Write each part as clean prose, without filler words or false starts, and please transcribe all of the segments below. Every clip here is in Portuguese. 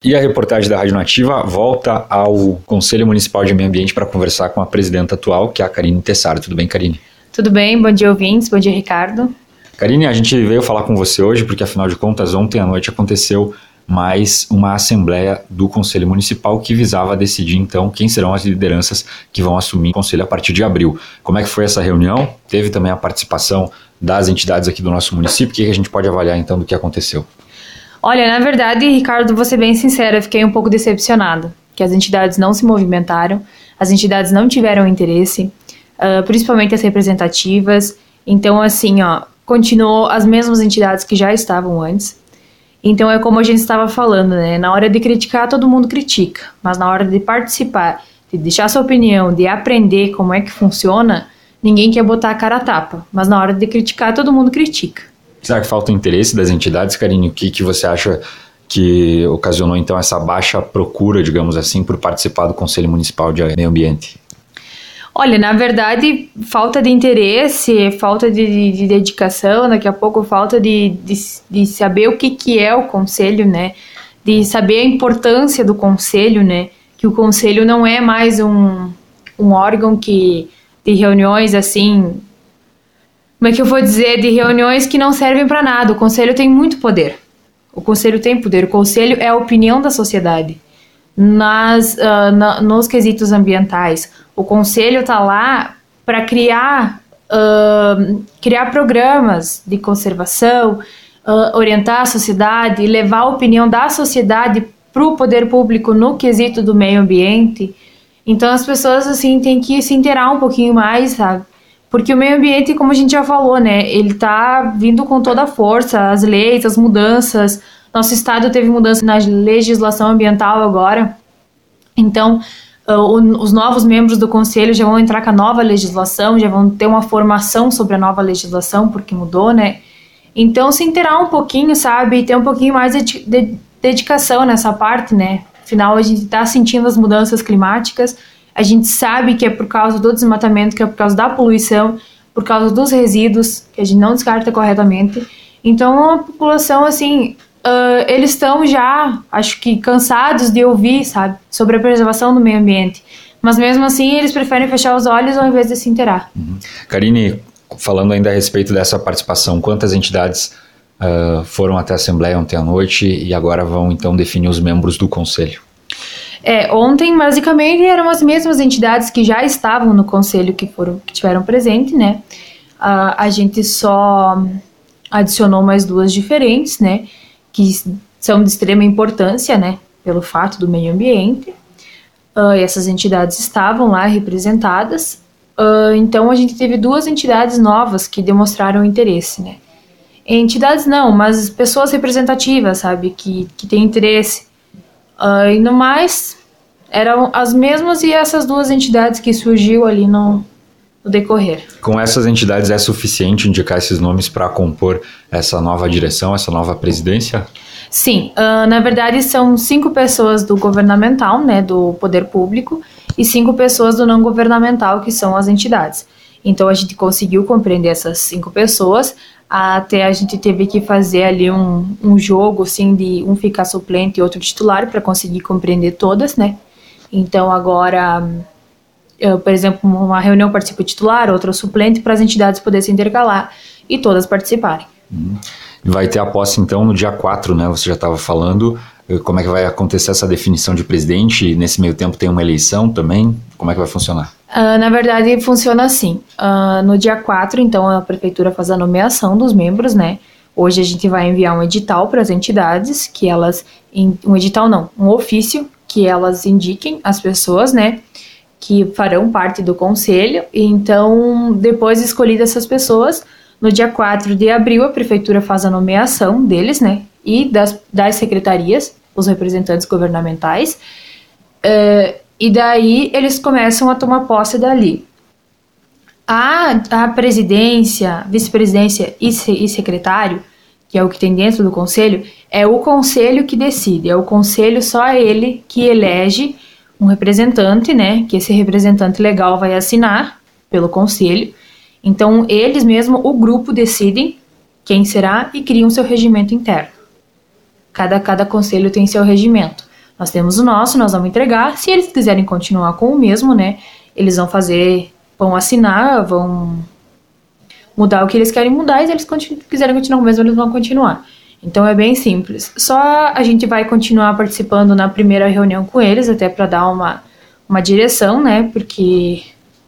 E a reportagem da Rádio Nativa volta ao Conselho Municipal de Meio Ambiente para conversar com a presidenta atual, que é a Karine Tessaro. Tudo bem, Karine? Tudo bem, bom dia, ouvintes, bom dia, Ricardo. Karine, a gente veio falar com você hoje porque, afinal de contas, ontem à noite aconteceu mais uma assembleia do Conselho Municipal que visava decidir, então, quem serão as lideranças que vão assumir o Conselho a partir de abril. Como é que foi essa reunião? Teve também a participação das entidades aqui do nosso município. O que a gente pode avaliar, então, do que aconteceu? Olha, na verdade, Ricardo, vou ser bem sincera, eu fiquei um pouco decepcionada, que as entidades não se movimentaram, as entidades não tiveram interesse, principalmente as representativas. Então, assim, continuou as mesmas entidades que já estavam antes. Então, é como a gente estava falando, né? Na hora de criticar, todo mundo critica, mas na hora de participar, de deixar sua opinião, de aprender como é que funciona, ninguém quer botar a cara a tapa, mas na hora de criticar, todo mundo critica. Será que falta interesse das entidades, Karine? O que você acha que ocasionou, então, essa baixa procura, digamos assim, por participar do Conselho Municipal de Meio Ambiente? Olha, na verdade, falta de interesse, falta de dedicação, daqui a pouco falta de saber o que é o Conselho, né? De saber a importância do Conselho, né? Que o Conselho não é mais um órgão de reuniões assim... Como é que eu vou dizer? De reuniões que não servem para nada. O Conselho tem muito poder. O Conselho tem poder. O Conselho é a opinião da sociedade nos quesitos ambientais. O Conselho está lá para criar programas de conservação, orientar a sociedade, levar a opinião da sociedade para o poder público no quesito do meio ambiente. Então as pessoas assim têm que se inteirar um pouquinho mais, sabe? Porque o meio ambiente, como a gente já falou, né, ele está vindo com toda a força, as leis, as mudanças. Nosso estado teve mudança na legislação ambiental agora. Então, os novos membros do conselho já vão entrar com a nova legislação, já vão ter uma formação sobre a nova legislação, porque mudou, né? Então, se inteirar um pouquinho, sabe, e ter um pouquinho mais de dedicação nessa parte, né? Afinal, a gente está sentindo as mudanças climáticas. A gente sabe que é por causa do desmatamento, que é por causa da poluição, por causa dos resíduos, que a gente não descarta corretamente. Então, a população, assim, eles estão já, acho que, cansados de ouvir, sabe, sobre a preservação do meio ambiente. Mas, mesmo assim, eles preferem fechar os olhos ao invés de se inteirar. Karine, falando ainda a respeito dessa participação, quantas entidades foram até a Assembleia ontem à noite e agora vão, então, definir os membros do Conselho? Ontem, basicamente, eram as mesmas entidades que já estavam no Conselho que tiveram presente, né? A gente só adicionou mais duas diferentes, né? Que são de extrema importância, né? Pelo fato do meio ambiente. Essas entidades estavam lá representadas. Então, a gente teve duas entidades novas que demonstraram interesse, né? Entidades não, mas pessoas representativas, sabe? Que têm interesse. E no mais, eram as mesmas e essas duas entidades que surgiu ali no decorrer. Com essas entidades é suficiente indicar esses nomes para compor essa nova direção, essa nova presidência? Sim, na verdade são 5 pessoas do governamental, né, do poder público, e 5 pessoas do não governamental, que são as entidades. Então a gente conseguiu compreender essas 5 pessoas. Até a gente teve que fazer ali um jogo, assim, de um ficar suplente e outro titular para conseguir compreender todas, né? Então, agora, por exemplo, uma reunião participa o titular, outra o suplente, para as entidades poderem se intercalar e todas participarem. Vai ter a posse, então, no dia 4, né? Você já estava falando. Como é que vai acontecer essa definição de presidente? Nesse meio tempo tem uma eleição também? Como é que vai funcionar? Na verdade, funciona assim. No dia 4, então, a prefeitura faz a nomeação dos membros, né? Hoje a gente vai enviar um edital para as entidades, que elas... Um edital não, um ofício, que elas indiquem as pessoas, né? Que farão parte do conselho. Então, depois de escolhidas essas pessoas, no dia 4 de abril, a prefeitura faz a nomeação deles, né? E das secretarias, os representantes governamentais. E daí eles começam a tomar posse dali. A presidência, vice-presidência e secretário, que é o que tem dentro do conselho, é o conselho que decide. É o conselho, só ele, que elege um representante, né? Que esse representante legal vai assinar pelo conselho. Então, eles mesmo, o grupo, decidem quem será e criam seu regimento interno. Cada conselho tem seu regimento. Nós temos o nosso, nós vamos entregar. Se eles quiserem continuar com o mesmo, né, eles vão assinar, vão mudar o que eles querem mudar, e se eles quiserem continuar com o mesmo, eles vão continuar. Então é bem simples. Só a gente vai continuar participando na primeira reunião com eles, até para dar uma direção, né, porque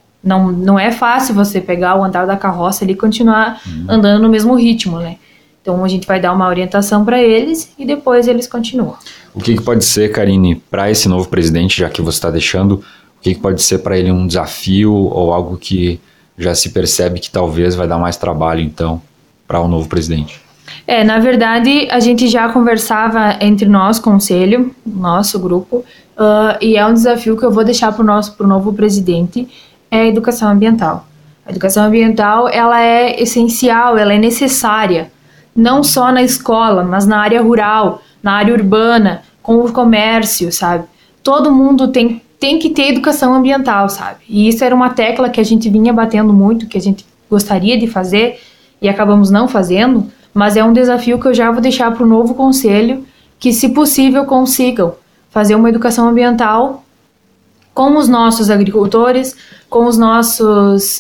não é fácil você pegar o andar da carroça ali e continuar andando no mesmo ritmo, né. Então a gente vai dar uma orientação para eles e depois eles continuam. O que pode ser, Karine, para esse novo presidente, já que você está deixando, o que pode ser para ele um desafio ou algo que já se percebe que talvez vai dar mais trabalho, então, para o novo presidente? Na verdade, a gente já conversava entre nós, conselho, nosso grupo, e é um desafio que eu vou deixar para o novo presidente, é a educação ambiental. A educação ambiental, ela é essencial, ela é necessária, não só na escola, mas na área rural, na área urbana, com o comércio, sabe? Todo mundo tem que ter educação ambiental, sabe? E isso era uma tecla que a gente vinha batendo muito, que a gente gostaria de fazer e acabamos não fazendo, mas é um desafio que eu já vou deixar para o novo conselho, que se possível consigam fazer uma educação ambiental com os nossos agricultores, com os nossos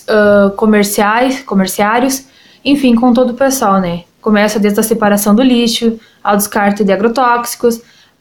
comerciários, enfim, com todo o pessoal, né? Começa desde a separação do lixo, ao descarte de agrotóxicos,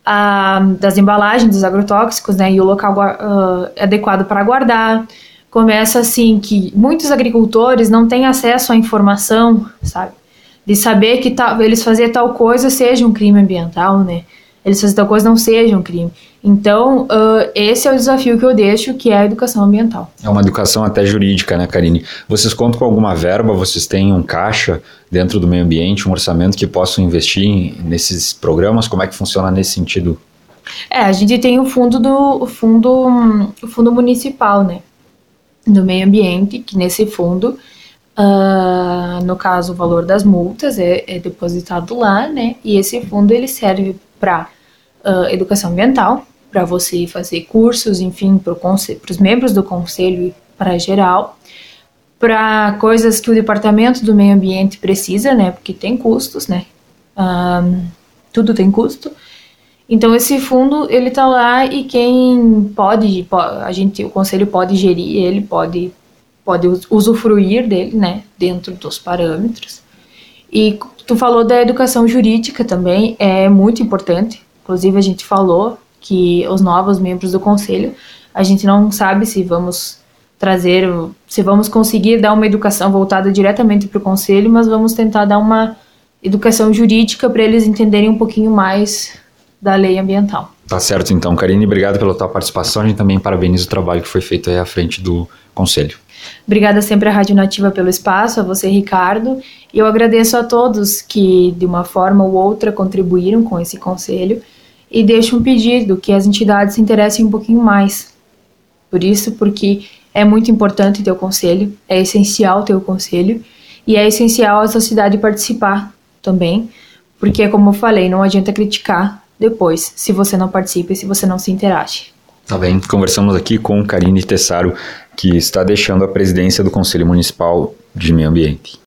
das embalagens dos agrotóxicos, né, e o local adequado para guardar. Começa assim que muitos agricultores não têm acesso à informação, sabe, de saber que eles fazer tal coisa seja um crime ambiental, né, eles fazer tal coisa não seja um crime. Então, esse é o desafio que eu deixo, que é a educação ambiental. É uma educação até jurídica, né, Karine? Vocês contam com alguma verba? Vocês têm um caixa dentro do meio ambiente, um orçamento que possam investir nesses programas? Como é que funciona nesse sentido? A gente tem o fundo municipal, né, do meio ambiente, que nesse fundo, no caso, o valor das multas é depositado lá, né, e esse fundo ele serve para educação ambiental, para você fazer cursos, enfim, para os membros do conselho e para geral, para coisas que o departamento do meio ambiente precisa, né, porque tem custos, né, tudo tem custo. Então esse fundo ele tá lá e quem o conselho pode gerir ele, pode usufruir dele, né, dentro dos parâmetros. E tu falou da educação jurídica também, é muito importante. Inclusive a gente falou que os novos membros do conselho, a gente não sabe se vamos conseguir dar uma educação voltada diretamente para o conselho, mas vamos tentar dar uma educação jurídica para eles entenderem um pouquinho mais da lei ambiental. Tá certo então, Karine, obrigado pela tua participação. A gente também parabeniza o trabalho que foi feito aí à frente do conselho. Obrigada sempre à Rádio Nativa pelo espaço, a você, Ricardo, e eu agradeço a todos que de uma forma ou outra contribuíram com esse conselho e deixo um pedido que as entidades se interessem um pouquinho mais por isso, porque é muito importante ter o conselho, é essencial ter o conselho e é essencial a sociedade participar também, porque como eu falei, não adianta criticar depois se você não participa e se você não se interage. Tá bem, conversamos aqui com Karine Tessaro, que está deixando a presidência do Conselho Municipal de Meio Ambiente.